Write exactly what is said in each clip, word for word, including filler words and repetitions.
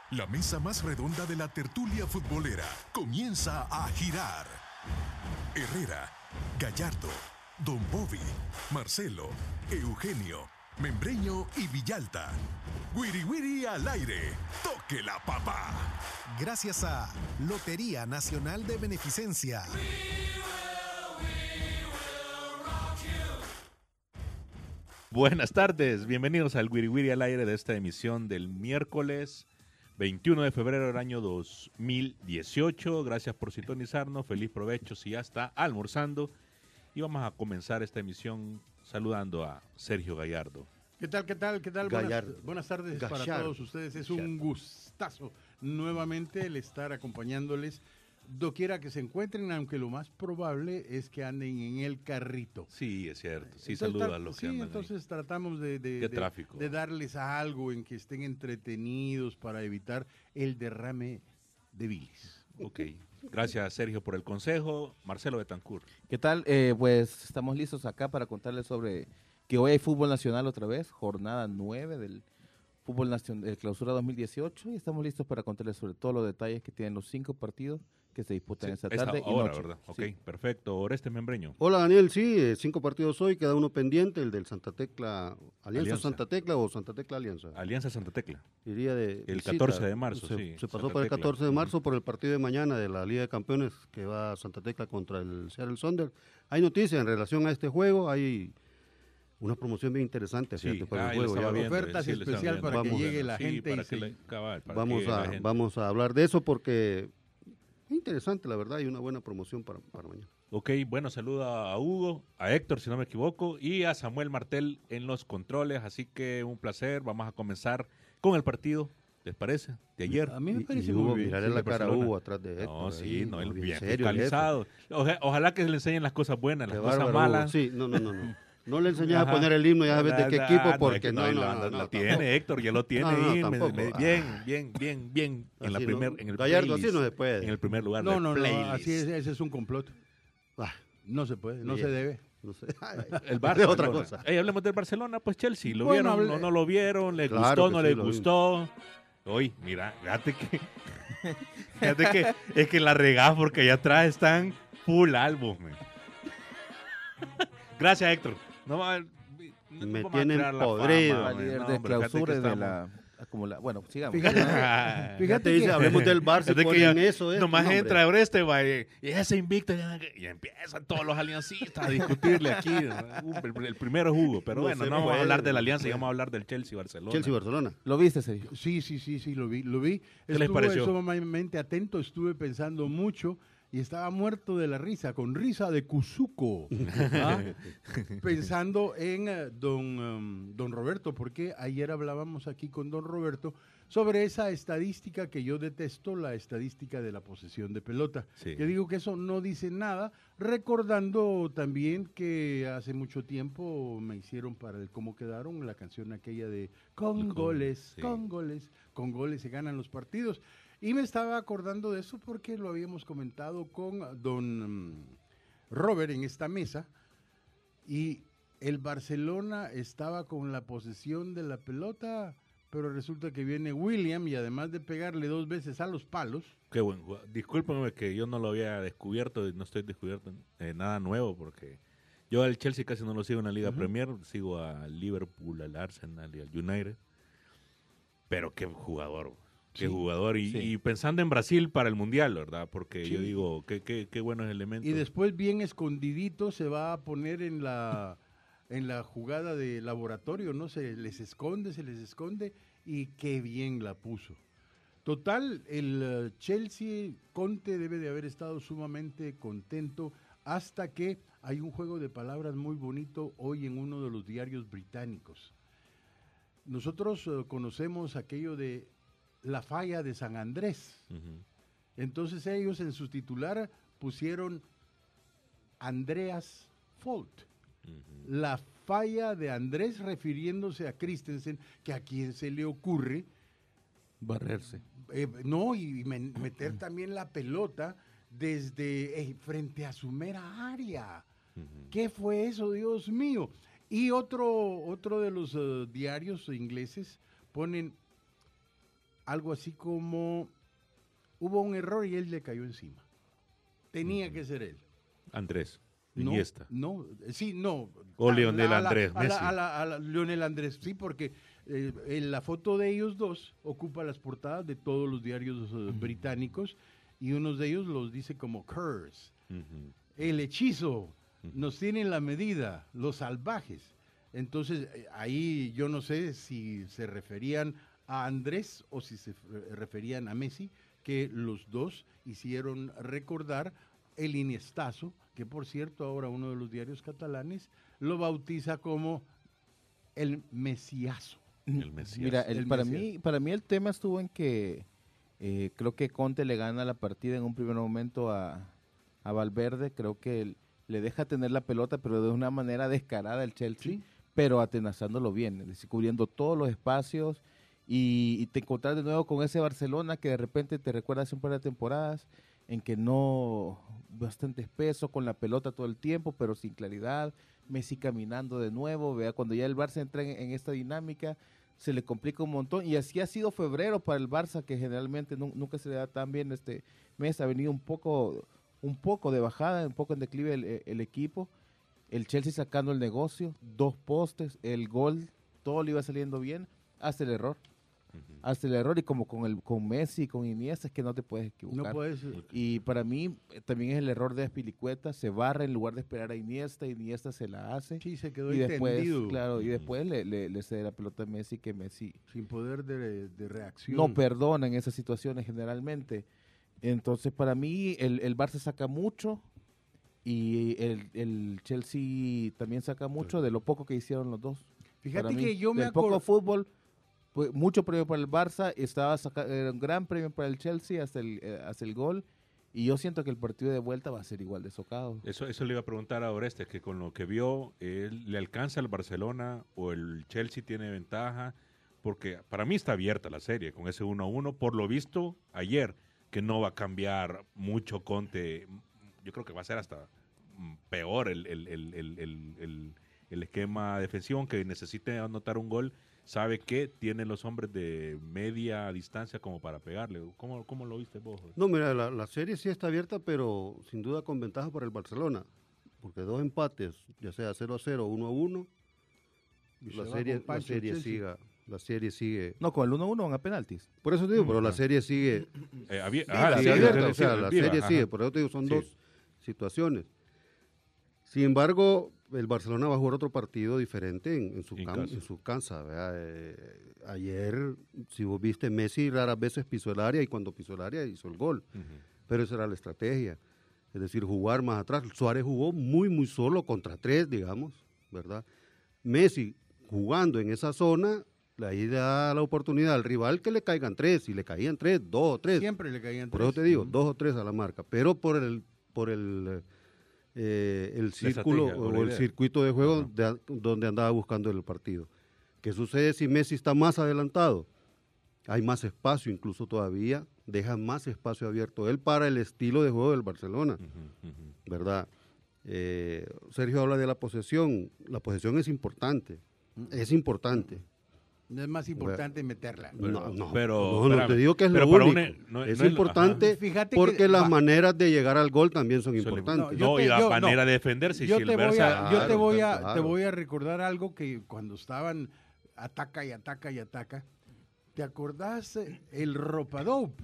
La mesa más redonda de la tertulia futbolera comienza a girar. Herrera, Gallardo, Don Bobby, Marcelo, Eugenio, Membreño y Villalta. Wiri Wiri al aire. Toque la papa. Gracias a Lotería Nacional de Beneficencia. Buenas tardes, bienvenidos al Wiri Wiri al aire de esta emisión del miércoles veintiuno de febrero del año dos mil dieciocho. Gracias por sintonizarnos, feliz provecho si ya está almorzando. Y vamos a comenzar esta emisión saludando a Sergio Gallardo. ¿Qué tal, qué tal, qué tal? Buenas, buenas tardes Gallardo. para todos ustedes. Es Gallardo. un gustazo nuevamente el estar acompañándoles doquiera que se encuentren, aunque lo más probable es que anden en el carrito. Sí, es cierto. Sí, Entonces, saluda tra- a los que Sí, andan entonces ahí. tratamos de, de, Qué de- tráfico. de darles algo en que estén entretenidos para evitar el derrame de bilis. Ok, gracias Sergio por el consejo. Marcelo Betancourt. ¿Qué tal? Eh, pues estamos listos acá para contarles sobre que hoy hay fútbol nacional otra vez, jornada nueve del fútbol nacional de clausura dos mil dieciocho, y estamos listos para contarles sobre todos los detalles que tienen los cinco partidos que se disputan esta Esta tarde y hora, noche. ¿verdad? Ok, Sí. perfecto. Oreste Membreño. Hola Daniel, sí, eh, cinco partidos hoy, queda uno pendiente, el del Santa Tecla, Alianza, Alianza. Santa Tecla o Santa Tecla Alianza. Alianza Santa Tecla. Iría de El visita. catorce de marzo, se, sí, Se pasó Santa para el Tecla. catorce de marzo por el partido de mañana de la Liga de Campeones que va a Santa Tecla contra el Seattle Sounders. Hay noticias en relación a este juego, hay una promoción bien interesante, Sí, fíjate, para ah, el yo juego. estaba ya. viendo, Ofertas sí, lo estaba especial viendo. para que Vamos, llegue la Sí, gente para y que se- le- cabal, para Vamos que la a, gente- vamos a hablar de eso porque es interesante, la verdad, y una buena promoción para, para mañana. Ok, bueno, saluda a Hugo, a Héctor, si no me equivoco, y a Samuel Martel en los controles. Así que un placer. Vamos a comenzar con el partido, ¿les parece? De ayer. A mí me Y- parece y muy Hugo, bien. miraré sí, la de cara a Barcelona. Hugo atrás de Héctor. No, sí, ahí, no, él bien bien serio, el jefe. fiscalizado. Oja- ojalá que le enseñen las cosas buenas, las Qué cosas bárbaro, malas. Hugo. Sí, no, no, no, no. No le enseñas Ajá. a poner el himno, ya sabes de qué Ah, equipo, no, porque es que no, no, lo- no, lo- no, lo tampoco. tiene Héctor, ya lo tiene No, no, ahí, me- tampoco. me- Ah. bien, bien, bien, bien, en la Así primer, no. en el Gallardo, así playlist, no se puede. en el primer lugar No, del no, no, playlist. así es, ese es un complot. Ah, No se puede, no Bien. se debe. no sé. El Es Barcelona. otra cosa. Ey, hablemos del Barcelona, pues Chelsea. ¿Lo Bueno, vieron hable- o no lo vieron? ¿Les Claro gustó que no sí, les lo vi. gustó? Oye, mira, fíjate que... fíjate que es que la regás porque allá atrás están full álbum. man. Gracias, Héctor. No, va- no Me vamos a tienen tirar la podrido. fama, La man. líder No, de hombre, fíjate que clausura y de estamos- la acumula. Bueno, sigamos. Fíjate, Ya fíjate te dice, que- hablemos del Barça y Fíjate que ponen ya eso. eh, nomás no, hombre. entra Oreste, va, y y ese invicto, ya, ya empiezan todos los aliancistas a discutirle aquí. Uh, el, el primero es Hugo, pero No bueno, se no vamos a puede, hablar de la no alianza, se y puede. vamos a hablar del Chelsea-Barcelona. Chelsea-Barcelona. ¿Lo viste, Sergio? Sí, sí, sí, sí, lo vi, lo vi. ¿Qué les Estuve pareció? sumamente atento, estuve pensando mucho y estaba muerto de la risa, con risa de Cuzuco, ¿ah? pensando en eh, don, um, don Roberto, porque ayer hablábamos aquí con don Roberto sobre esa estadística que yo detesto, la estadística de la posesión de pelota. Sí. Yo digo que eso no dice nada, recordando también que hace mucho tiempo me hicieron para el cómo quedaron la canción aquella de con Con- goles, sí. con goles, con goles se ganan los partidos. Y me estaba acordando de eso porque lo habíamos comentado con don mm, Robert en esta mesa y el Barcelona estaba con la posesión de la pelota, pero resulta que viene William y además de pegarle dos veces a los palos, Qué buen jugador. Discúlpenme que yo no lo había descubierto, y no estoy descubierto eh, nada nuevo, porque yo al Chelsea casi no lo sigo en la Liga Ujú. Premier, sigo al Liverpool, al Arsenal y al United. Pero qué jugador, qué Sí, jugador. Y, sí. y pensando en Brasil para el Mundial, ¿verdad? Porque Sí. yo digo, qué, qué, qué buenos elementos. y después bien escondidito se va a poner en la en la jugada de laboratorio, ¿no? Se les esconde, se les esconde y qué bien la puso. Total, el eh, Chelsea, Conte debe de haber estado sumamente contento hasta que hay un juego de palabras muy bonito hoy en uno de los diarios británicos. Nosotros eh, conocemos aquello de la falla de San Andrés. Ujú. Entonces ellos en su titular pusieron Andreas Fault. Ujú. La falla de Andrés refiriéndose a Christensen, que a quien se le ocurre, Barrerse. eh, no, y men- meter también la pelota desde eh, frente a su mera área. Ujú. ¿Qué fue eso, Dios mío? Y otro, otro de los eh, diarios ingleses ponen algo así como hubo un error y él le cayó encima. Tenía uh-huh. que ser él. Andrés, no, Iniesta. No, sí, no. O Lionel a la, Andrés a la, Messi. A la, a la, a la Lionel Andrés, sí, porque eh, en la foto de ellos dos ocupa las portadas de todos los diarios uh, británicos y unos de ellos los dice como curse. Uh-huh. El hechizo, uh-huh. nos tienen la medida, los salvajes. Entonces, ahí yo no sé si se referían a Andrés o si se referían a Messi, que los dos hicieron recordar el Iniestazo, que por cierto ahora uno de los diarios catalanes lo bautiza como el Mesiazo. El Mesiazo. Mira, el, el para, Mesiazo. mí, para mí el tema estuvo en que eh, creo que Conte le gana la partida en un primer momento a, a Valverde, creo que él, le deja tener la pelota, pero de una manera descarada el Chelsea. ¿Sí? Pero atenazándolo bien, es decir, cubriendo todos los espacios y, y te encontrás de nuevo con ese Barcelona que de repente te recuerda hace un par de temporadas en que no, bastante espeso con la pelota todo el tiempo, pero sin claridad, Messi caminando de nuevo, vea, cuando ya el Barça entra en, en esta dinámica, se le complica un montón, y así ha sido febrero para el Barça, que generalmente no, nunca se le da tan bien este mes, ha venido un poco, un poco de bajada, un poco en declive el, el equipo. El Chelsea sacando el negocio, dos postes, el gol, todo le iba saliendo bien, hasta el error. Uh-huh. Hasta el error, y como con el con Messi, con Iniesta, es que no te puedes equivocar. No puedes. Y para mí eh, también es el error de Azpilicueta, se barra en lugar de esperar a Iniesta, Iniesta se la hace. Sí, se quedó y después, entendido. claro, y después le, le, le cede la pelota a Messi, que Messi... Sin poder de, de reacción. No perdona en esas situaciones generalmente. Entonces, para mí, el, el Barça saca mucho, y el, el Chelsea también saca mucho de lo poco que hicieron los dos. Fíjate mí, que yo me del acuerdo... poco fútbol, pues, mucho premio para el Barça, estaba saca, era un gran premio para el Chelsea hasta el, eh, hasta el gol, y yo siento que el partido de vuelta va a ser igual de socado. Eso, eso le iba a preguntar a Oreste, que con lo que vio, él, ¿le alcanza al Barcelona o el Chelsea tiene ventaja? Porque para mí está abierta la serie con ese uno a uno, por lo visto ayer, que no va a cambiar mucho Conte. Yo creo que va a ser hasta peor el, el, el, el, el, el, el esquema defensivo, aunque necesite anotar un gol, sabe que tiene los hombres de media distancia como para pegarle. ¿Cómo, cómo lo viste vos? No, mira, la, la serie sí está abierta, pero sin duda con ventaja para el Barcelona, porque dos empates, ya sea cero a cero o uno a uno, la serie, la serie sigue. La serie sigue. No, con el uno a uno van a penaltis. Por eso te digo, pero la serie sigue. Eh, había, ah, la sigue serie abierta, o sea, la serie ajá. sigue, por eso te digo, son Sí. dos situaciones. Sin embargo, el Barcelona va a jugar otro partido diferente en, en, su, En cam, casa. en su casa. Eh, ayer, si vos viste, Messi raras veces pisó el área y cuando pisó el área hizo el gol. Uh-huh. Pero esa era la estrategia. Es decir, jugar más atrás. Suárez jugó muy, muy solo contra tres, digamos, ¿verdad? Messi jugando en esa zona, ahí da la oportunidad al rival que le caigan tres. Si le caían tres, dos o tres. Siempre le caían por tres. Por eso te digo, uh-huh. dos o tres a la marca. Pero por el... Por el Eh, el círculo o el circuito de juego uh-huh. de, donde andaba buscando el partido. ¿Qué sucede si Messi está más adelantado? Hay más espacio incluso todavía, deja más espacio abierto él para el estilo de juego del Barcelona, uh-huh, uh-huh. ¿verdad? Eh, Sergio habla de la posesión, la posesión es importante, uh-huh. es importante. No es más importante bueno, meterla. No, no, pero, no, no te digo que es lo único. Una, no, no es es importante porque que, las va, maneras de llegar al gol también son importantes. No, no te, y la yo, manera no, de defenderse. Yo, si te, el voy Barça, a, yo te voy a, claro. te voy a recordar algo que cuando estaban ataca y ataca y ataca. ¿Te acordás el ropadope?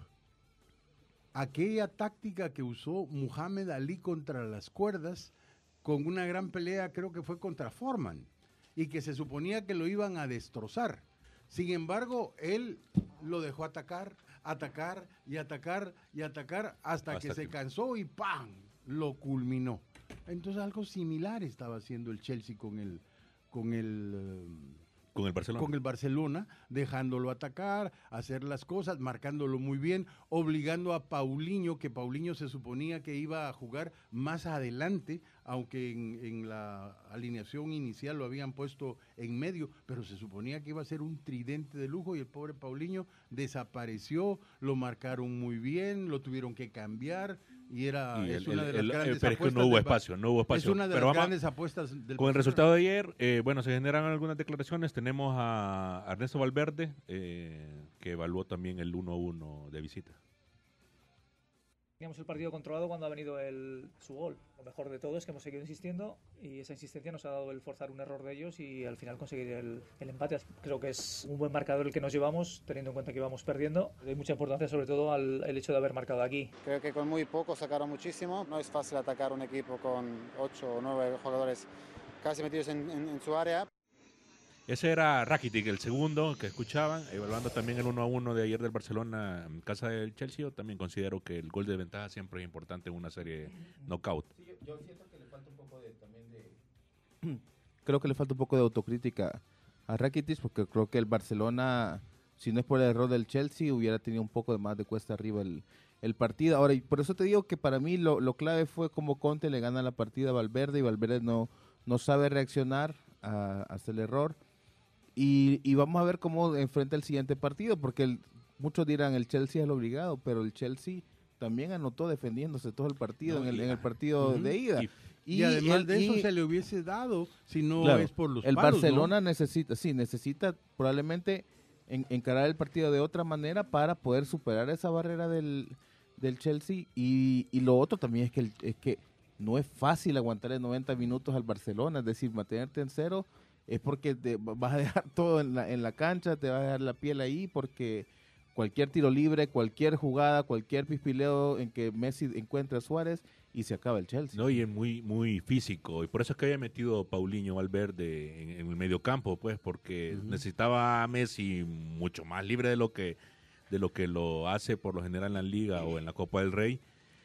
Aquella táctica que usó Muhammad Ali contra las cuerdas con una gran pelea, creo que fue contra Foreman, y que se suponía que lo iban a destrozar. Sin embargo, él lo dejó atacar, atacar y atacar y atacar hasta, hasta que, que se cansó y ¡pam! Lo culminó. Entonces algo similar estaba haciendo el Chelsea con el con el uh, con el Barcelona. Con el Barcelona, dejándolo atacar, hacer las cosas, marcándolo muy bien, obligando a Paulinho, que Paulinho se suponía que iba a jugar más adelante, aunque en, en la alineación inicial lo habían puesto en medio, pero se suponía que iba a ser un tridente de lujo y el pobre Paulinho desapareció, lo marcaron muy bien, lo tuvieron que cambiar y era Y es el- una de el- las el- grandes pero es que apuestas no hubo del Bar- espacio, no hubo espacio. Es una de Pero las vamos a- grandes apuestas del Con el Barcelona. resultado de ayer, eh, bueno, se generan algunas declaraciones. Tenemos a Ernesto Valverde, eh, que evaluó también el uno a uno de visita. Teníamos el partido controlado cuando ha venido el, su gol. Lo mejor de todo es que hemos seguido insistiendo y esa insistencia nos ha dado el forzar un error de ellos y al final conseguir el, el empate. Creo que es un buen marcador el que nos llevamos, teniendo en cuenta que íbamos perdiendo. Hay mucha importancia sobre todo al el hecho de haber marcado aquí. Creo que con muy poco sacaron muchísimo. No es fácil atacar un equipo con ocho o nueve jugadores casi metidos en, en, en su área. Ese era Rakitic, el segundo que escuchaban, evaluando también el uno a uno de ayer del Barcelona en casa del Chelsea. Yo también considero que el gol de ventaja siempre es importante en una serie knockout. Sí, yo, yo siento que le falta un poco de, también de... Creo que le falta un poco de autocrítica a Rakitic, porque creo que el Barcelona, si no es por el error del Chelsea, hubiera tenido un poco de más de cuesta arriba el, el partido. Ahora, y por eso te digo que para mí lo, lo clave fue como Conte le gana la partida a Valverde y Valverde no, no sabe reaccionar a, hasta el error. Y, y vamos a ver cómo enfrenta el siguiente partido, porque el, muchos dirán el Chelsea es el obligado, pero el Chelsea también anotó defendiéndose todo el partido No, en, el, y- en el partido Ujú. de ida. Y- Y, además el- de eso y- se le hubiese dado si no Claro, es por los el palos, Barcelona ¿no? necesita, sí, necesita probablemente en- encarar el partido de otra manera para poder superar esa barrera del, del Chelsea. Y, y lo otro también es que, el- es que no es fácil aguantarle noventa minutos al Barcelona, es decir, mantenerte en cero es porque te vas a dejar todo en la, en la cancha, te vas a dejar la piel ahí, porque cualquier tiro libre, cualquier jugada, cualquier pispileo en que Messi encuentre a Suárez y se acaba el Chelsea. No, y es muy, muy físico. Y por eso es que había metido Paulinho Valverde en, en el mediocampo, pues, porque Ujú. necesitaba a Messi mucho más libre de lo que de lo que lo hace por lo general en la Liga o en la Copa del Rey.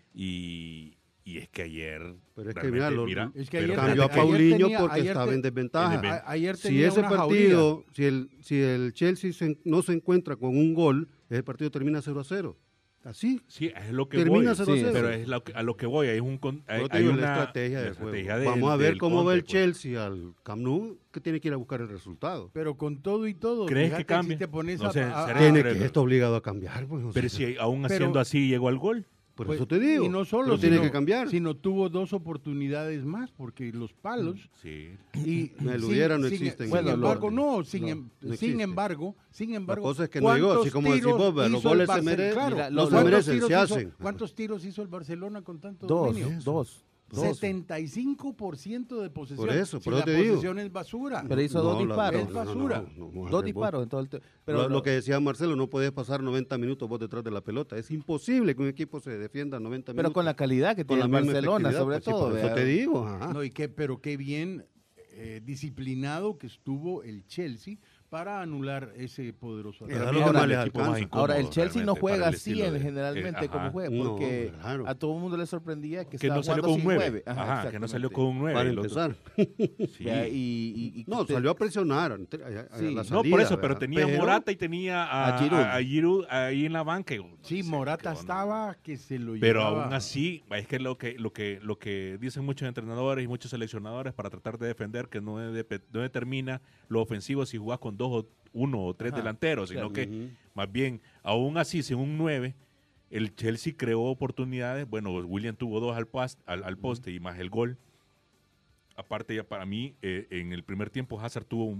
Y, y es que ayer. Pero es que realmente, mira, lo- mira, Es que pero ayer- Cambió a ayer Paulinho tenía- porque ayer estaba te- en desventaja. en desven- A- ayer Si tenía ese una partido, si el, si el Chelsea se- no se encuentra con un gol, ese partido termina cero a cero. Así. Sí, es lo que Termina voy. cero a Sí, cero. Pero es lo que- a lo que voy. Hay, un, con- hay, Pero te hay digo, una la estrategia la de estrategia juego. del- Vamos a ver del cómo va el Conte, pues. Chelsea al Camp Nou, que tiene que ir a buscar el resultado. Pero con todo y todo, ¿Crees fíjate que cambie? si te pones No a, sé, a- será- a- Tiene pero- que está obligado a cambiar. Pues, o Pero sea, si aún Pero- haciendo así llegó al gol. por pues, eso te digo. y no solo, pero tiene sino- que cambiar. sino tuvo dos oportunidades más, porque los palos Sí. y Me sin- eludiera, no sin- existen. Sin Bueno, embargo, lo- no, sin, no, em- no sin existe. embargo, sin embargo, cosa es que no llegó, así ¿cuántos como decís tiros vos, vea, los hizo goles el se Barcel- mere- claro, Mira, no los se ¿cuántos merecen, tiros se hizo- hacen. ¿Cuántos tiros hizo el Barcelona con tanto Dos, dominio? dos, dos. setenta y cinco por ciento de posesión. Por eso, Si por la eso te digo. posesión es basura. Pero hizo dos la- disparos. Es basura. no, no, Dos vos- disparos en todo el te- pero lo, lo- lo que decía Marcelo, no puedes pasar noventa minutos vos detrás de la pelota. Es imposible que un equipo se defienda noventa pero minutos. con la calidad que con tiene la el misma Barcelona, efectividad, sobre pues sí, todo. por eso vea. te digo. ajá. No, y qué, pero qué bien eh, disciplinado que estuvo el Chelsea para anular ese poderoso Era ataque. lo que Ahora, más el les equipo más alcanza. incómodo, Ahora, el Chelsea no realmente, juega para el así estilo en- de- generalmente eh, como ajá. juega, No, porque claro. a todo el mundo le sorprendía que, Que estaba no salió jugando con un sin nueve. Ajá, Ajá, que no salió exactamente. con un nueve. Para El otro- empezar. Sí. Vea, y, y- y No, te- salió a presionar. ante- a- a Sí. la No, No, salida, por eso, pero ¿verdad? tenía Pero- Morata y tenía a, a Giroud. a- a Giroud ahí en la banca. y- Sí, se Morata quedó, ¿no? estaba que se lo Pero llevaba. aún así, es que lo que lo que lo que dicen muchos entrenadores y muchos seleccionadores para tratar de defender que no, de- no determina lo ofensivo si jugás con dos o uno o tres Ajá, delanteros, sino claro. que Ujú. más bien, aún así, sin un nueve, el Chelsea creó oportunidades. Bueno, William tuvo dos al, pas- al, al poste y más el gol. Aparte, ya para mí, eh, en el primer tiempo Hazard tuvo un-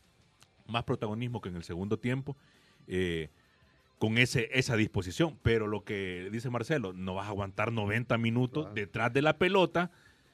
más protagonismo que en el segundo tiempo, eh, con ese, esa disposición. Pero lo que dice Marcelo, no vas a aguantar noventa minutos Claro. detrás de la pelota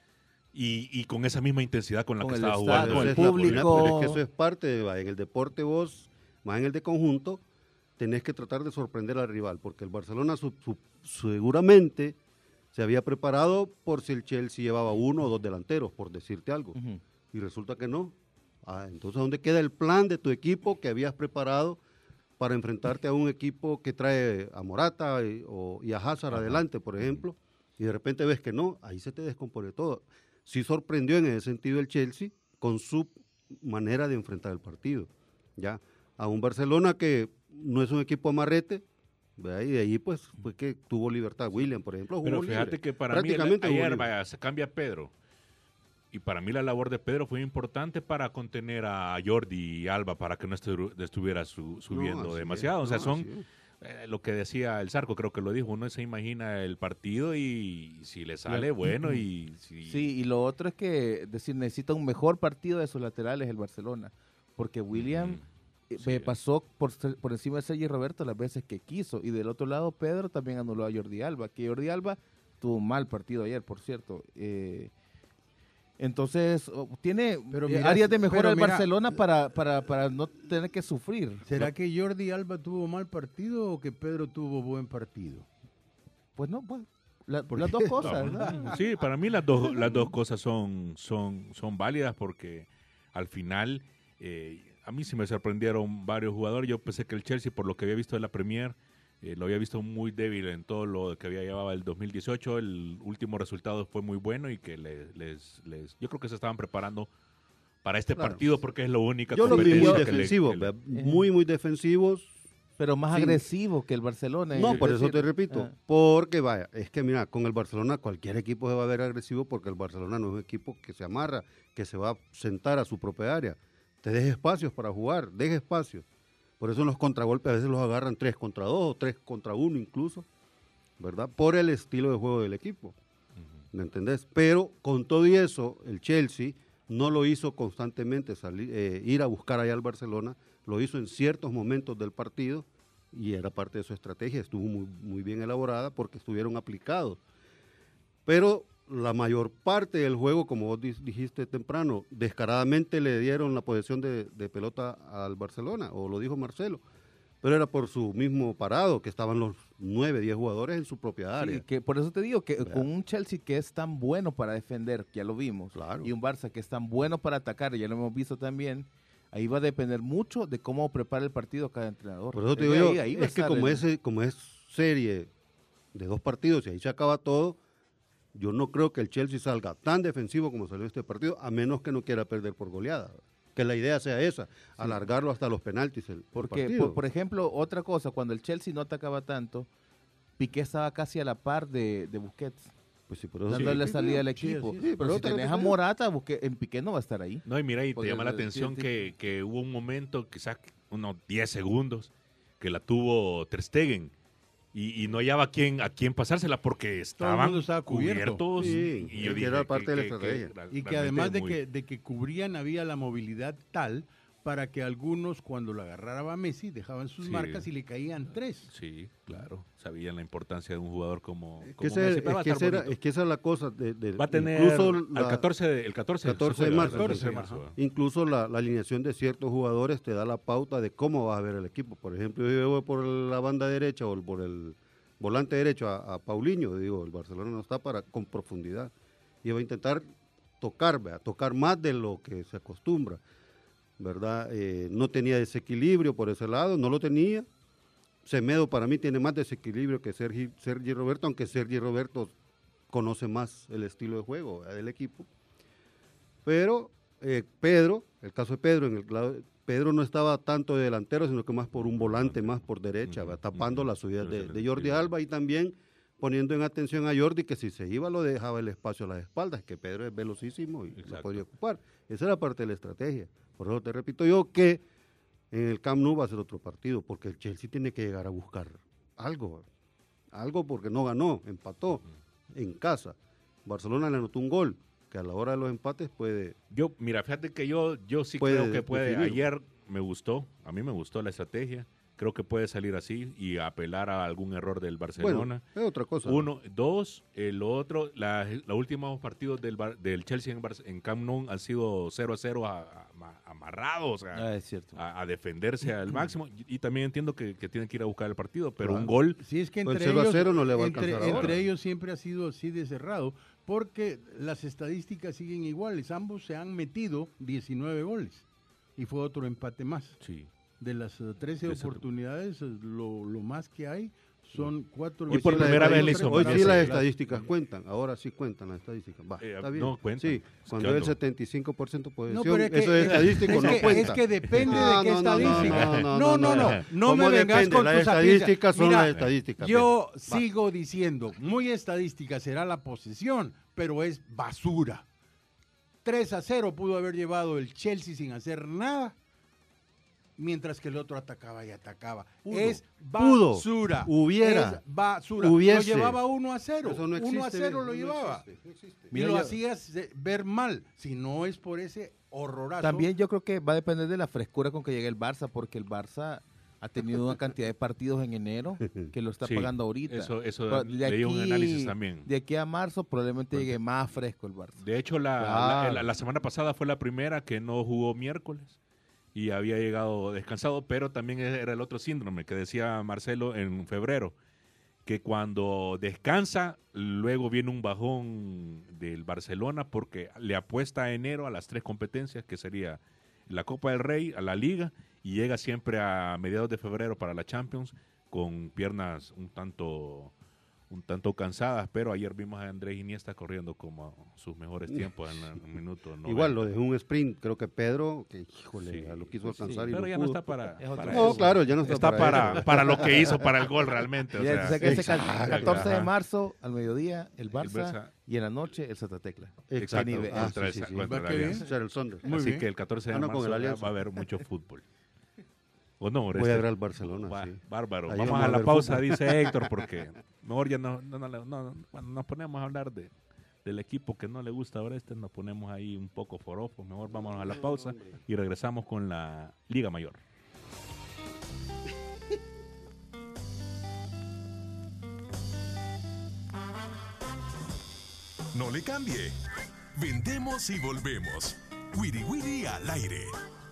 y, y con esa misma intensidad con la Con que el estaba estadio, jugando. con el Esa es la público. primera, pero es que eso es parte, de, va, en el deporte vos, más en el de conjunto, tenés que tratar de sorprender al rival, porque el Barcelona su- su- seguramente se había preparado por si el Chelsea llevaba uno o dos delanteros, por decirte algo, Ujú. y resulta que no. Ah, entonces, ¿dónde queda el plan de tu equipo que habías preparado para enfrentarte a un equipo que trae a Morata y, o- y a Hazard Ajá. adelante, por ejemplo, y de repente ves que no? Ahí se te descompone todo. Sí sorprendió en ese sentido el Chelsea con su manera de enfrentar el partido, ¿ya? A un Barcelona que no es un equipo amarrete, ¿verdad? Y de ahí pues fue que tuvo libertad. William, por ejemplo, jugó Pero fíjate libre. que para mí, el- Prácticamente jugó ayer libre. vaya, se cambia Pedro. Y para mí la labor de Pedro fue importante para contener a Jordi y Alba para que no estu- estuviera su- subiendo No, así demasiado. es, o sea, no, son, así es. eh, lo que decía el Zarco, creo que lo dijo, uno se imagina el partido y si le sale, claro, bueno. y si... Sí, y lo otro es que decir necesita un mejor partido de sus laterales el Barcelona, porque William... Mm. Sí. pasó por, por encima de Sergi Roberto las veces que quiso, y del otro lado Pedro también anuló a Jordi Alba, que Jordi Alba tuvo un mal partido ayer, por cierto. Eh, entonces tiene pero mira, áreas de mejora el mira, Barcelona para, para, para no tener que sufrir. ¿Será que Jordi Alba tuvo mal partido o que Pedro tuvo buen partido? Pues no, pues la, las dos cosas. No, ¿no? Sí, para mí las dos, las dos cosas son, son, son válidas, porque al final eh, a mí sí me sorprendieron varios jugadores. Yo pensé que el Chelsea, por lo que había visto de la Premier, eh, lo había visto muy débil en todo lo que había llevado el dos mil dieciocho. El último resultado fue muy bueno y que les, les, les yo creo que se estaban preparando para este claro. partido, porque es lo único. Yo lo vi muy defensivo, le, le, muy, muy defensivos. Pero más sí. agresivo que el Barcelona. No, por decir, eso te repito. Ah. Porque vaya, es que mira, con el Barcelona cualquier equipo se va a ver agresivo, porque el Barcelona no es un equipo que se amarra, que se va a sentar a su propia área. Te deje espacios para jugar, deje espacios. Por eso en los contragolpes a veces los agarran tres contra dos o tres contra uno incluso, ¿verdad? Por el estilo de juego del equipo, uh-huh. ¿me entendés? Pero con todo y eso, el Chelsea no lo hizo constantemente salir, eh, ir a buscar allá al Barcelona, lo hizo en ciertos momentos del partido y era parte de su estrategia, estuvo muy, muy bien elaborada porque estuvieron aplicados. Pero la mayor parte del juego, como vos dijiste temprano, descaradamente le dieron la posesión de, de pelota al Barcelona, o lo dijo Marcelo, pero era por su mismo parado, que estaban los nueve, diez jugadores en su propia área. Sí, que por eso te digo que ¿verdad? Con un Chelsea que es tan bueno para defender, ya lo vimos, claro. y un Barça que es tan bueno para atacar, ya lo hemos visto también, ahí va a depender mucho de cómo prepara el partido cada entrenador. Por eso te digo yo, ahí, ahí es que como, el... ese, como es serie de dos partidos y ahí se acaba todo, yo no creo que el Chelsea salga tan defensivo como salió este partido, a menos que no quiera perder por goleada. Que la idea sea esa, sí. alargarlo hasta los penaltis el, Porque, el partido. Por, por ejemplo, otra cosa, cuando el Chelsea no atacaba tanto, Piqué estaba casi a la par de, de Busquets. Pues sí, pero dándole sí, salida sí, al equipo. Sí, sí, sí, pero si tenés a Morata, Busquets, en Piqué no va a estar ahí. No, y mira, y te llama la atención que, que hubo un momento, quizás unos diez segundos, que la tuvo Ter Stegen. Y, y no hallaba a quién, a quién pasársela porque estaban estaba cubiertos. Sí, y yo dije era parte que, de la estrategia. Que, y que además de, muy... que, de que cubrían, había la movilidad tal para que algunos, cuando lo agarraba Messi, dejaban sus sí. marcas y le caían tres. Sí, claro. Sabían la importancia de un jugador como, es como ese, Messi. Es que, esa era, es que esa es la cosa. De, de, Va a tener incluso la, el catorce de, el catorce, catorce de marzo. catorce de marzo. Incluso la, la alineación de ciertos jugadores te da la pauta de cómo vas a ver el equipo. Por ejemplo, yo voy por la banda derecha o por el volante derecho a, a Paulinho, digo, el Barcelona no está para con profundidad. Y va a intentar tocar, ¿verdad? Tocar más de lo que se acostumbra, ¿verdad? Eh, no tenía desequilibrio por ese lado, no lo tenía. Semedo para mí tiene más desequilibrio que Sergi, Sergi Roberto, aunque Sergi Roberto conoce más el estilo de juego, ¿verdad? Del equipo. Pero eh, Pedro, el caso de Pedro, en el lado Pedro no estaba tanto de delantero, sino que más por un volante, más por derecha, uh-huh, tapando uh-huh. las subidas de, de Jordi Alba y también poniendo en atención a Jordi que si se iba lo dejaba el espacio a las espaldas, que Pedro es velocísimo y Exacto. lo podría ocupar. Esa era parte de la estrategia. Por eso te repito yo que en el Camp Nou va a ser otro partido, porque el Chelsea tiene que llegar a buscar algo, algo porque no ganó, empató uh-huh. en casa. Barcelona le anotó un gol, que a la hora de los empates puede... Yo, mira, fíjate que yo, yo sí puede creo que puede. Definir. Ayer me gustó, a mí me gustó la estrategia. Creo que puede salir así y apelar a algún error del Barcelona. Bueno, es otra cosa. Uno, dos, el otro, la, los últimos partidos del, del Chelsea en, Bar, en Camp Nou han sido cero a cero a, a, amarrados a, ah, es cierto. a, a defenderse al máximo. Y, y también entiendo que, que tienen que ir a buscar el partido, pero claro. un gol... Sí, es que entre, pues cero ellos, a cero no le va a entre, alcanzar entre ahora. ellos siempre ha sido así de cerrado, porque las estadísticas siguen iguales. Ambos se han metido diecinueve goles y fue otro empate más. Sí. De las uh, trece Ese oportunidades, uh, lo, lo más que hay son cuatro. Y por primera vez le hizo Hoy sí las estadísticas cuentan, ahora sí cuentan las estadísticas. Va, eh, está bien. No cuentan. Sí, cuando es el setenta y cinco por ciento posesión, no, es que, eso es estadístico, es no que, cuenta. Es que depende no, de qué no, estadística. No, no, no, no, no, no me vengas depende? con las tus estadísticas son Mira, las estadísticas. Yo Va. sigo diciendo, muy estadística será la posesión, pero es basura. tres a cero pudo haber llevado el Chelsea sin hacer nada. mientras que el otro atacaba y atacaba. Pudo, es pudo, basura. hubiera, es basura. hubiese. Lo llevaba uno a cero. Eso no existe, uno a cero lo no llevaba. existe, no existe. Y Mira, lo yo- hacías eh, ver mal. Si no es por ese horrorazo. También yo creo que va a depender de la frescura con que llegue el Barça, porque el Barça ha tenido una cantidad de partidos en enero que lo está Sí, pagando ahorita. Eso, eso Pero leí un análisis también. De aquí a marzo probablemente llegue más fresco el Barça. De hecho, la, Claro. la, la semana pasada fue la primera que no jugó miércoles y había llegado descansado, pero también era el otro síndrome que decía Marcelo en febrero, que cuando descansa, luego viene un bajón del Barcelona porque le apuesta a enero a las tres competencias, que sería la Copa del Rey, a la Liga, y llega siempre a mediados de febrero para la Champions con piernas un tanto un tanto cansadas, pero ayer vimos a Andrés Iniesta corriendo como sus mejores tiempos en el minuto noventa. Igual lo dejó un sprint, creo que Pedro, que híjole, Sí. lo quiso Sí, alcanzar y Pero no ya no pudo. está para, Es otro para No, eso. claro, ya no está, Está para, eso. para lo que hizo para el gol realmente. O Ya, sea, o sea que ese ca- exacto. catorce de Ajá. marzo al mediodía el Barça, Barça. y en la noche el Santa Tecla. Exacto. nivel? Ah, Contra sí, el- sí, sí. contra Va, el qué bien. Alianza. Ese era el Sonder. Muy Así bien. que el catorce de Ah, no, con marzo el ya Alianza. va a haber mucho fútbol. ¿O no, Voy Oreste? a ver al Barcelona, Ba- sí. Bárbaro. Ahí Vamos vamos a a la ver pausa, fútbol. dice Héctor, porque mejor ya no, no, no, no, no, cuando nos ponemos a hablar de, del equipo que no le gusta a Oreste, nos ponemos ahí un poco forofos. Mejor vamos a la pausa y regresamos con la Liga Mayor. No le cambie. Vendemos y volvemos. Wiri Wiri al aire.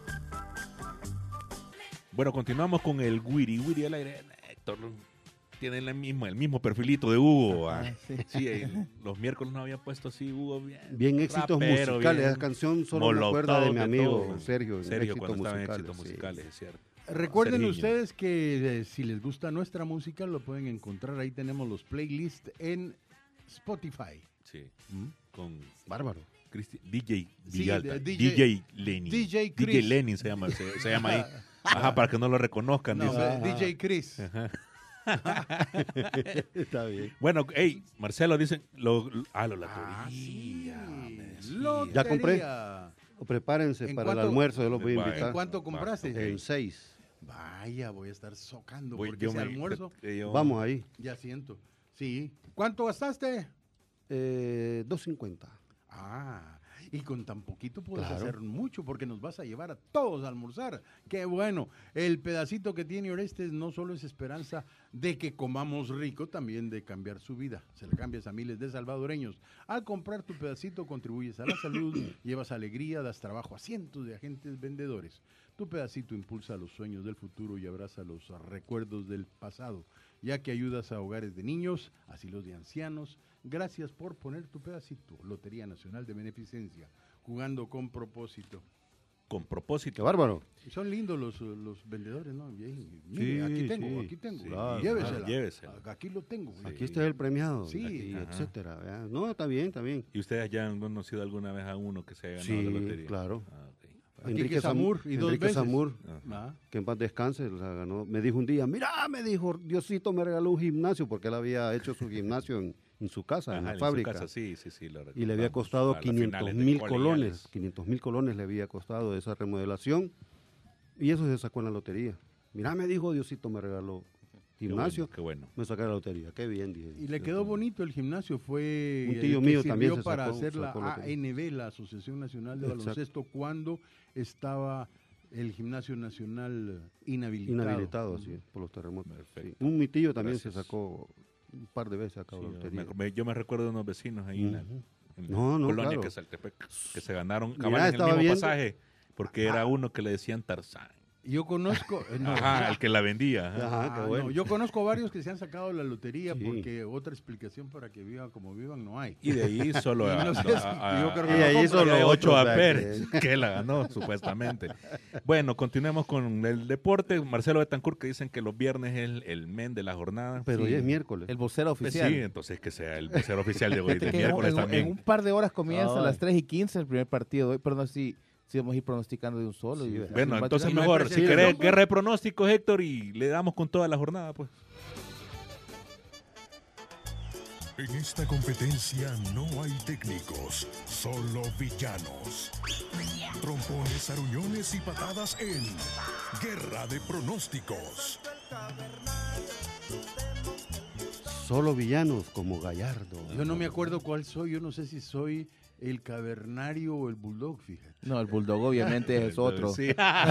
Bueno, continuamos con el Wiri Wiri al aire. Héctor tiene el mismo, el mismo perfilito de Hugo. ah. Sí, eh, los miércoles no había puesto así Hugo bien. Bien éxitos rapero, musicales. bien Esa canción solo me molotov acuerda de mi de amigo todo. Sergio. en Sergio éxitos cuando estaba en musicales, éxitos sí. musicales, es cierto. Recuerden Sergiño. ustedes que eh, si les gusta nuestra música lo pueden encontrar. Ahí tenemos los playlists en Spotify. Sí, ¿Mm? con Bárbaro. Cristi- D J Sí, Villalta, de D D J, J Lenin. D J D J Chris. Lenin se llama, se, se llama ahí. Ajá, para que no lo reconozcan. No, dice. eh, D J Chris. Está bien. Bueno, hey, Marcelo, dicen, lo, lo- ah, lo la Ah, sí. me decía. Lotería. Ya compré. Prepárense ¿En para el cuánto- almuerzo, yo los voy a Vaya. invitar. ¿En cuánto compraste? Ok. En seis. Vaya, voy a estar socando Voy- porque yo ese me- almuerzo, eh, yo- Vamos ahí. ya siento. Sí. ¿Cuánto gastaste? Eh, dos cincuenta. Ah, y con tan poquito puedes Claro. hacer mucho porque nos vas a llevar a todos a almorzar. Qué bueno. El pedacito que tiene Orestes no solo es esperanza de que comamos rico, también de cambiar su vida. Se la cambias a miles de salvadoreños. Al comprar tu pedacito contribuyes a la salud, llevas alegría, das trabajo a cientos de agentes vendedores. Tu pedacito impulsa los sueños del futuro y abraza los recuerdos del pasado, ya que ayudas a hogares de niños, asilos de ancianos. Gracias por poner tu pedacito. Lotería Nacional de Beneficencia, jugando con propósito. Con Qué propósito. bárbaro. Y son lindos los, los vendedores, ¿no? Bien, mire, Sí, aquí tengo, sí, aquí tengo. sí, claro, llévesela. claro, llévesela. Aquí lo tengo. Aquí está el premiado. Sí. aquí, Ajá. etcétera. ¿verdad? No, está bien, está bien. ¿Y ustedes ya han conocido alguna vez a uno que se haya ganado Sí, la lotería? claro. Ah, ok. Aquí Enrique que Zamur, Zamur, y dos Enrique veces. Zamur, Ajá. Ah, que en paz descanse, la ganó. Me dijo un día, mira, me dijo, Diosito me regaló un gimnasio, porque él había hecho su gimnasio en, en su casa, Ajá, en la su fábrica. casa, sí, sí, sí, lo Y le había recordamos, costado a las quinientos finales de mil colegiales. colones. quinientos mil colones le había costado esa remodelación. Y eso se sacó en la lotería. Mira, me dijo, Diosito me regaló Qué gimnasio. bueno, qué bueno. Me saqué la lotería. Qué bien, dije. y le quedó bonito el gimnasio. Fue Un el tío que mío sirvió también se para sacó- hacer la sacó lotería. A N B, la Asociación Nacional de Exacto. Baloncesto, cuando estaba el gimnasio nacional inhabilitado. Inhabilitado, así es, por los terremotos. Perfecto. Sí. Un mi tío también Gracias. se sacó un par de veces acá Sí, la lotería. me- me- yo me recuerdo de unos vecinos ahí en la, Ujú. en la No, no, colonia claro. que, Saltepec, que se ganaron Mira, cabal en el estaba mismo viendo- pasaje, porque era uno que le decían Tarzán. Yo conozco. eh, no, Ajá, el que la vendía. ajá. Ajá, qué Ah, bueno. no, yo conozco varios que se han sacado la lotería Sí. porque otra explicación para que vivan como vivan no hay. Y de ahí solo Y a, no sé a- si- a- yo creo que a- Y ahí a- solo a otro, Ochoa o sea, Pérez, que la ganó supuestamente. Bueno, continuemos con el deporte. Marcelo Betancourt, que dicen que los viernes es el, el men de la jornada. Pero Sí. ya es miércoles. El vocero Pues oficial. sí, entonces que sea el vocero oficial de hoy, Fíjate de que en, un- miércoles en un- también. en un par de horas comienza a Ay. las tres y quince el primer partido de hoy, pero no sé si, si vamos a ir pronosticando de un solo. Sí, y- bueno, Bueno, y- entonces ¿Y no hay mejor, si presentación, querés, pues? guerra de pronósticos, Héctor, y le damos con toda la jornada, pues. En esta competencia no hay técnicos, solo villanos. Trompones, aruñones y patadas en Guerra de Pronósticos. Solo villanos como Gallardo. Yo no me acuerdo cuál soy, yo no sé si soy el cavernario o el bulldog, fíjate. No, el bulldog obviamente es otro. Sí.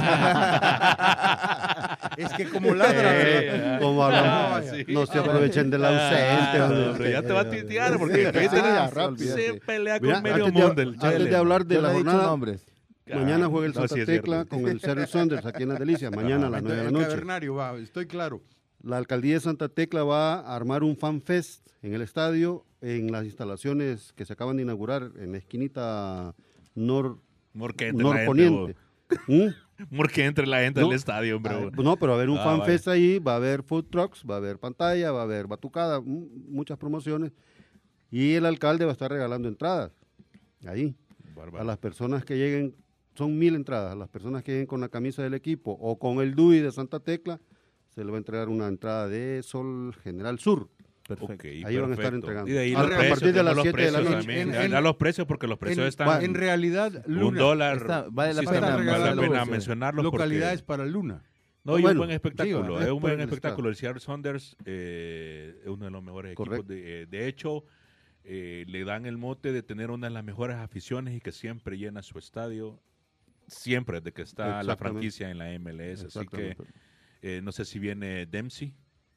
Es que como ladra, Eh, ¿verdad? Como hablamos, sí. no se aprovechen del ausente. Ah, hombre. hombre, ya te va a titear porque Sí, ahí sí, tenés- ya, rápido. se pelea con Mira, medio antes de- mundo el antes Chele. de hablar de Yo la no he dicho jornada, nombres. mañana juega el No, Santa sí es Tecla cierto. con el Seattle Saunders aquí en las Delicias, mañana a las nueve de la El noche. cavernario, va, estoy claro. La alcaldía de Santa Tecla va a armar un fan fest en el estadio, en las instalaciones que se acaban de inaugurar en la esquinita nor, Mor que entre la gente, norponiente. ¿Mm? bo. Mor que entre la gente No. al estadio, hombre. Ah, bo. no, pero va a haber un Ah, fan vaya. fest ahí, va a haber food trucks, va a haber pantalla, va a haber batucada, mu- muchas promociones. Y el alcalde va a estar regalando entradas ahí. Bárbaro. A las personas que lleguen, son mil entradas, a las personas que lleguen con la camisa del equipo o con el D U I de Santa Tecla, se le va a entregar una entrada de Sol General Sur. Perfecto. Ok, Ahí van a estar perfecto. entregando. Y de ahí A- los a precios, partir de tenemos las los siete de la precios noche. también. En- Ya- en- ya los precios porque los precios En, están en realidad, Luna. un dólar. Está- vale la sí pena está- vale la regalarlo, pena sí. mencionarlos Localidades porque para Luna. no, y Bueno, un buen espectáculo, sí, va, es es un por buen el espectáculo. El Seattle Saunders eh, es uno de los mejores Correcto. equipos. De, eh, de hecho, eh, le dan el mote de tener una de las mejores aficiones y que siempre llena su estadio, siempre desde que está la Exactamente. franquicia en la M L S. Así que Exactamente. eh, no sé si viene Dempsey.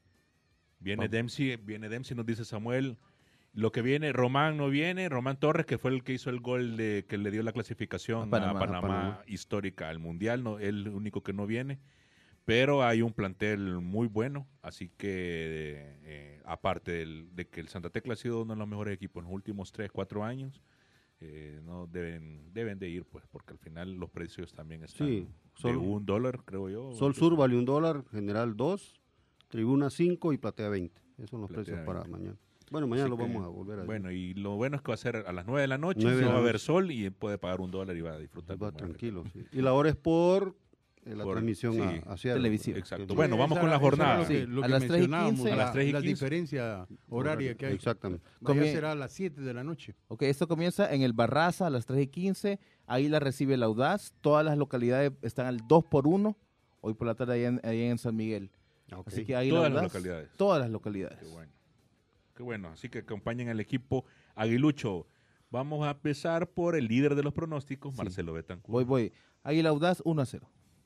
Viene Vamos. Dempsey, viene Dempsey, nos dice Samuel. Lo que viene, Román no viene, Román Torres, que fue el que hizo el gol de que le dio la clasificación A Panamá, a Panamá, a Panamá. histórica al Mundial, no, el único que no viene. Pero hay un plantel muy bueno, así que eh, aparte del- de que el Santa Tecla ha sido uno de los mejores equipos en los últimos tres, cuatro años, eh, no deben deben de ir, pues, porque al final los precios también están Sí, de Sol- un dólar, creo yo. Sol Sur vale un dólar, General dos, Tribuna cinco y Platea veinte. Esos son los Platea precios para veinte. mañana. Bueno, mañana Así lo que, vamos a volver a decir. Bueno, y lo bueno es que va a ser a las nueve de la noche, Nueve de no la va a haber noche. sol y puede pagar un dólar y va a disfrutar. Va como tranquilo. Sí. Y la hora es por eh, la Por- transmisión sí, a, a Seattle. televisiva. Exacto. Que- Bueno, vamos Esa- con la eso era jornada. Lo que, Sí, lo a que las tres y mencionábamos, quince. A las tres y la quince. diferencia horaria que hay. Exactamente. Allá Comie- será a las siete de la noche. Ok, esto comienza en el Barraza a las tres y quince. Ahí la recibe el Audaz. Todas las localidades están al dos por uno. Hoy por la tarde ahí en, ahí en San Miguel. Ok. Así que ahí Todas la las Audaz, localidades. Todas las localidades. Qué bueno. Qué bueno. Así que acompañen al equipo Aguilucho. Vamos a empezar por el líder de los pronósticos, Sí. Marcelo Betancourt. Voy, voy. Águila Audaz uno a cero.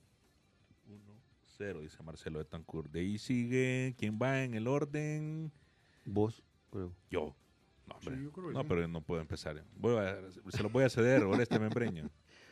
uno cero, dice Marcelo Betancourt. De ahí sigue, ¿quién va en el orden? Vos, creo. Yo. No, hombre. Sí, yo creo que No, sí. pero no puedo empezar. Voy a- se los voy a ceder ahora este membreño.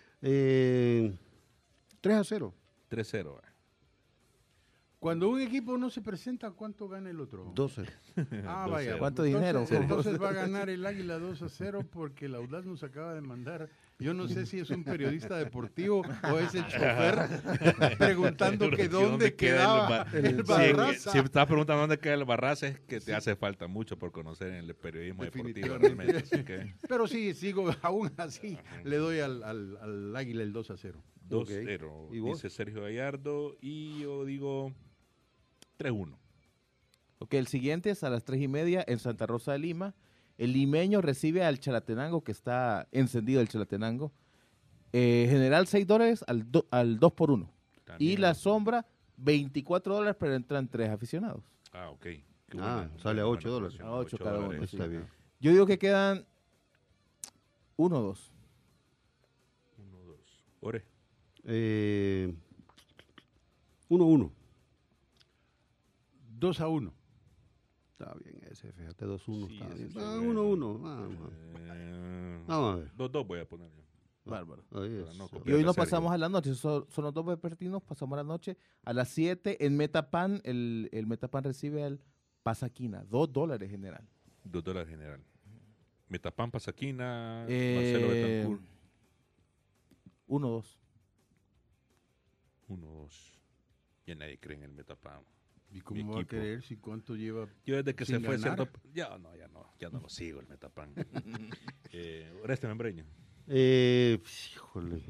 Eh, tres a cero. tres cero. eh. Cuando un equipo no se presenta, ¿cuánto gana el otro? dos cero. Ah, dos vaya. cero. ¿Cuánto Entonces- dinero? Entonces va a ganar el Águila dos a cero porque el Audaz nos acaba de mandar. Yo no sé si es un periodista deportivo o es el chofer preguntando que dónde quedaba el, ba- el Sí, Barraza. Si estás preguntando dónde queda el Barraza, es que te hace falta mucho por conocer en el periodismo deportivo Definitivamente. realmente. Así que Pero sí, sigo, aún así, le doy al, al, al Águila el dos a cero. dos cero. ¿Y vos? Dice Sergio Gallardo. Y yo digo tres uno. Ok, el siguiente es a las tres y media en Santa Rosa de Lima. El limeño recibe al Chalatenango, que está encendido el Chalatenango. Eh, general seis dólares al, do- al dos por uno. Y También. la sombra veinticuatro dólares, pero entran tres aficionados. Ah, ok. Qué Ah, buena- sale a buena ocho dólares. promoción, A ocho ocho cada uno, dólares. sí. Está bien. Yo digo que quedan uno o dos. Uno, dos. Ore. Eh, uno uno. dos a uno. Está bien ese, fíjate, dos uno. Sí, está ese bien. está Ah, bueno. uno uno. Vamos, Eh, vamos a ver. dos dos voy a poner yo. Bárbaro. Ahí Para es. no Y copiar. hoy nos Sergio. pasamos a la noche, son, son los dos vespertinos, pasamos a la noche. A las siete en Metapan, el, el Metapan recibe al Pasaquina, dos dólares general. Dos dólares general. Metapampa, Saquina, Eh, Marcelo Betancourt. uno dos. Uno, dos. Ya nadie cree en el Metapam. ¿Y cómo Mi va a equipo. creer si cuánto lleva? Yo desde que ¿Sin se fue ganar? cierto... Ya no, ya no. Ya no lo sigo el Metapam. eh, Oreste Membreño. Eh, híjole.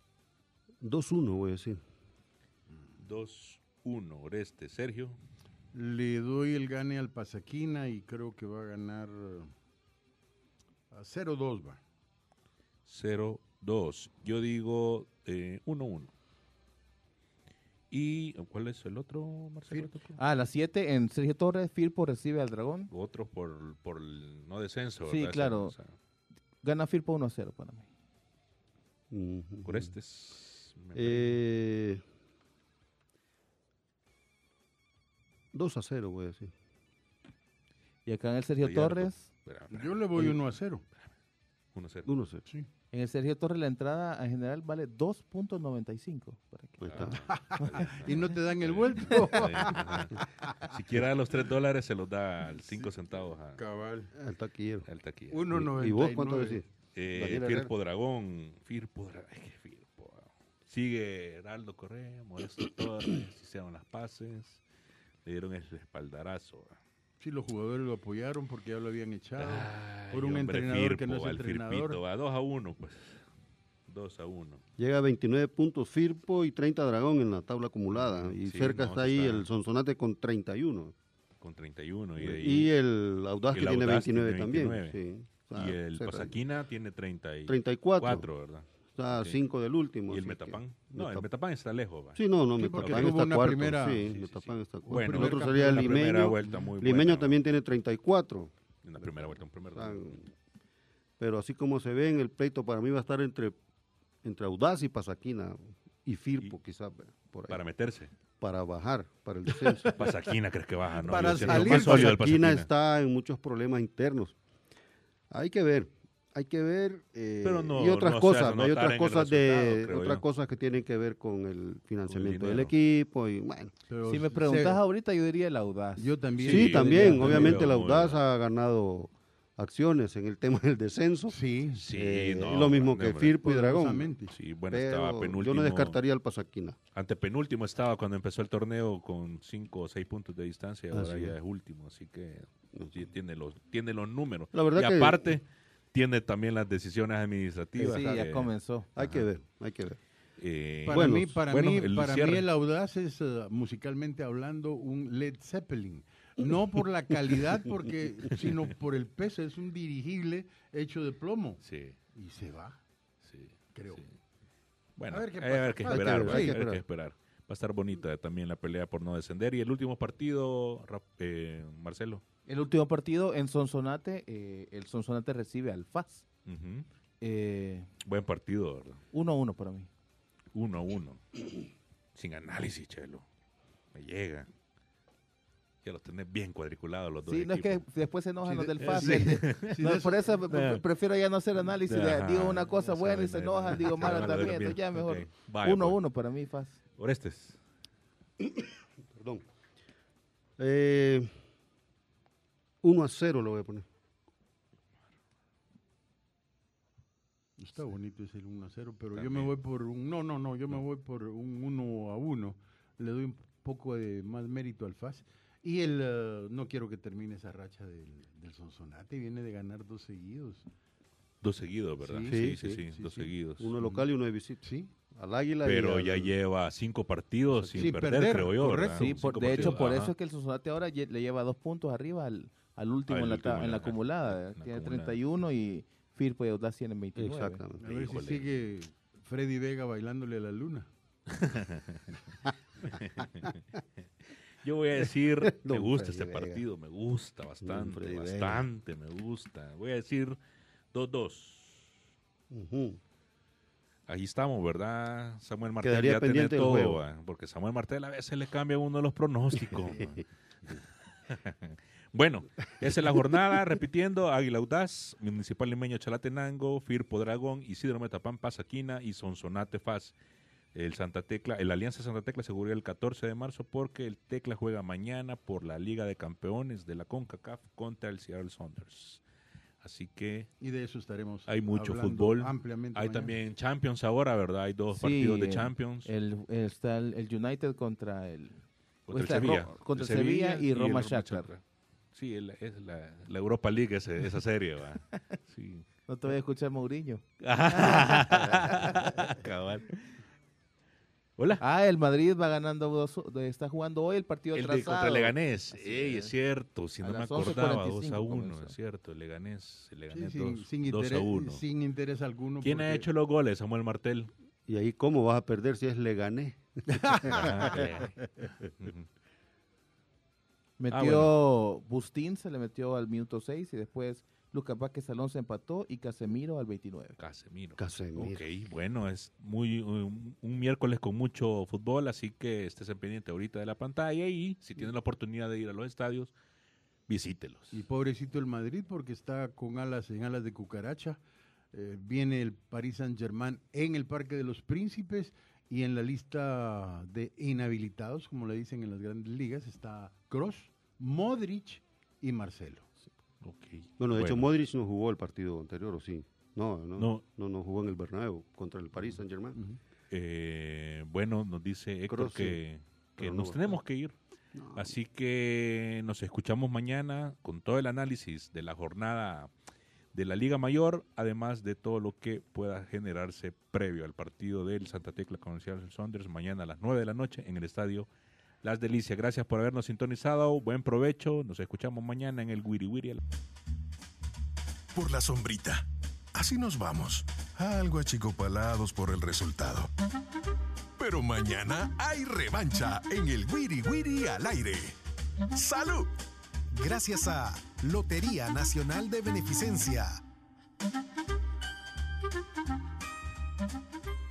dos uno voy a decir. dos uno. Oreste. Sergio. Le doy el gane al Pasaquina y creo que va a ganar a cero dos va. cero dos. Yo digo eh, uno uno. ¿Y cuál es el otro, Marcelo? Ah, a las siete en Sergio Torres, Firpo recibe al Dragón. Otro por, por el no descenso. Sí, ¿verdad? claro. O sea, Gana Firpo uno a cero para mí. Ujú. Orestes. me Eh, dos a cero, voy a decir. Y acá en el Sergio Gallardo. Torres, Espera, espera. Yo le voy uno a cero. uno cero. uno a cero. Sí. en el Sergio Torres la entrada en general vale dos punto noventa y cinco. Para que- Ahí está. Ah, Y no te dan el vuelto. sí, ajá. Si quiere los tres dólares, se los da al cinco centavos a- Cabal. El taquillero. al taquilla. uno noventa ¿Y vos cuánto decís? Eh, Daniel Firpo Dragón, Firpo Dragón, ay, qué Firpo. Sigue Heraldo Correa, Modesto Torres, hicieron las pases, le dieron el espaldarazo. Sí, los jugadores lo apoyaron porque ya lo habían echado. Ay, por un hombre, entrenador que no Firpo, es al entrenador. Firpito, va dos a uno, pues. dos a uno. Llega a veintinueve puntos Firpo y treinta Dragón en la tabla acumulada. Y Sí, cerca no, está ahí está- el Sonsonate con treinta y uno. Con treinta y uno. Y, de ahí- Y el Audaz el que tiene Audaz tiene veintinueve también. veintinueve. Sí. Está y el cerca. Pasaquina tiene treinta y treinta y cuatro. cuatro, ¿verdad? Está a Ok. cinco del último. ¿Y el así Metapán? que- No, el Metap- Metapán está lejos. va. Sí, no, no, Sí, porque Metapán tuvo está una cuarto. primera- Sí, sí, Metapán sí. está cuarto. Bueno, el otro primer sería en la primera Limeño. vuelta muy Limeño buena. también tiene treinta y cuatro. En la primera vuelta, un primer Están- down. Pero así como se ve en el pleito, para mí va a estar entre, entre Audaz y Pasaquina y Firpo, Y- quizás por ahí, Para para, meterse. bajar, para el descenso. Pasaquina, ¿crees que baja? No, Para yo siento salir, más sólido el Pasaquina Pasaquina. está en muchos problemas internos. Hay que ver, hay que ver eh, Pero no- y otras no se cosas, hace hay notar otras en el cosas resultado, de creo otras yo. cosas que tienen que ver con el financiamiento del dinero. equipo y bueno. Pero Si me se- preguntas ahorita, yo diría el Audaz. Yo también. Sí, yo también, diría- obviamente también la veo muy Audaz bien. ha ganado acciones en el tema del descenso. Sí. Sí, Eh, no, y lo mismo hombre, que hombre. Firpo y Dragón. Poderosamente. Sí, bueno, Pero estaba penúltimo. yo no descartaría al Pasaquina. Antepenúltimo estaba cuando empezó el torneo con cinco o seis puntos de distancia. Ahora Así ya es. es último, así que pues, sí, tiene los, tiene los números. La verdad y que- aparte, tiene también las decisiones administrativas. Sí, que, ya comenzó. Hay que ver, hay que ver. eh, Para Bueno, mí, para bueno, mí, el para cierre. mí el Audaz es eh, musicalmente hablando un Led Zeppelin. No por la calidad, porque, sino por el peso. Es un dirigible hecho de plomo. sí, Y se va, sí, creo. sí. Bueno, A ver qué hay, hay pasa. que Hay que esperar, ver, va, hay hay que que esperar. esperar. Va a estar bonita también la pelea por no descender. Y el último partido, Ra- eh, Marcelo. El último partido en Sonsonate, eh, el Sonsonate recibe al F A S. Ujú. Eh, Buen partido, ¿verdad? uno a uno para mí. Uno a uno. Sin análisis, Chelo. Me llega. Ya los tenés bien cuadriculados los dos Sí, no es que equipos. después se enojan Sí, los de- del F A S. Sí, No, de por eso pre- Eh. prefiero ya no hacer análisis. de- Ajá, digo una cosa ya buena y saben, se eh. enojan, digo mala Van a también. ver Entonces ya bien. mejor. Ok. Vaya, uno a pues. uno para mí, F A S. Orestes. Perdón. Eh, uno a cero lo voy a poner. Está bonito ese uno a cero, pero yo También. me voy por un... No, no, no, yo me voy por un uno a uno. Le doy un poco de más mérito al F A S. Y el eh, no quiero que termine esa racha del, del Sonsonate. Viene de ganar dos seguidos. Dos seguidos, ¿verdad? Sí, Sí, sí, sí, sí, sí, dos sí. seguidos. Uno local y uno de visita. Sí. Al Águila Pero y ya al- lleva cinco partidos sin Sin perder, perder, creo yo. correcto. ¿verdad? Sí, Cinco por- de hecho, partidos, por ajá. eso es que el Sonsonate ahora lle- le lleva dos puntos arriba al, al último, Al en, la, último ta- en en la la- acumulada. en la Tiene acumulada. treinta y uno y Firpo y Audaz tienen veintinueve. Exactamente. A ver Híjole. si sigue Freddy Vega bailándole a la luna. Yo voy a decir, me Don gusta Freddy este Vega. partido, me gusta bastante, Freddy Vega. bastante, me gusta. Voy a decir dos dos. Ujú. Ahí estamos, ¿verdad? Samuel Martel Quedaría ya tiene pendiente el todo, juego. va, porque Samuel Martel a veces le cambia a uno de los pronósticos. va. Bueno, esa es la jornada, repitiendo, Águila Audaz, Municipal Limeño Chalatenango, Firpo Dragón, Isidro Metapán Pasaquina y Sonsonate F A S. El Santa Tecla, el Alianza Santa Tecla se jugaría el catorce de marzo porque el Tecla juega mañana por la Liga de Campeones de la CONCACAF contra el Seattle Sounders. Así que Y de eso estaremos hay mucho hablando fútbol. ampliamente hay mañana. también Champions ahora, ¿verdad? Hay dos Sí, partidos de el- Champions. El, el- está el, el United contra el, contra el está Sevilla. Ro- contra El el Sevilla y el Roma Shakhtar. Sí, el- es la, la Europa League ese- esa serie, ¿va? Sí. No te voy a escuchar Mourinho. Cabal. Hola. Ah, el Madrid va ganando, dos, está jugando hoy el partido El atrasado. de contra Leganés. Así Ey, es. es cierto, si A no me las acordaba, dos once cuarenta y cinco a uno, comenzó. es cierto, Leganés, Sí, Leganés sin, dos, sin dos a interés, uno. sin interés alguno. ¿Quién ha porque- hecho los goles? Samuel Martel. Y ahí, ¿cómo vas a perder si es le gané? Ajá, eh. Ujú. Metió Ah, Bustín, se le metió al minuto seis y después Lucas Vázquez Alonso empató y Casemiro al veintinueve. Casemiro. Casemiro. Ok, bueno, es muy un, un miércoles con mucho fútbol, así que estés pendiente ahorita de la pantalla y si tienen la oportunidad de ir a los estadios, visítelos. Y pobrecito el Madrid porque está con alas en alas de cucaracha. Eh, viene el Paris Saint-Germain en el Parque de los Príncipes y en la lista de inhabilitados, como le dicen en las grandes ligas, está Kroos, Modric y Marcelo. Okay. Bueno, de hecho, Bueno, Modric no jugó el partido anterior, ¿o sí? No, no, No. no, no, jugó en el Bernabéu contra el Paris Saint-Germain. Ujú. eh, bueno, nos dice Héctor Kroos, sí, que, que pero nos no. tenemos que ir. No. Así que nos escuchamos mañana con todo el análisis de la jornada de la Liga Mayor, además de todo lo que pueda generarse previo al partido del Santa Tecla con el Seattle Sounders mañana a las nueve de la noche en el estadio Las Delicias. Gracias por habernos sintonizado, buen provecho, nos escuchamos mañana en el Wiri Wiri. Por la sombrita. Así nos vamos. Algo achicopalados por el resultado. Pero mañana hay revancha en el Wiri Wiri al aire. ¡Salud! Gracias a Lotería Nacional de Beneficencia.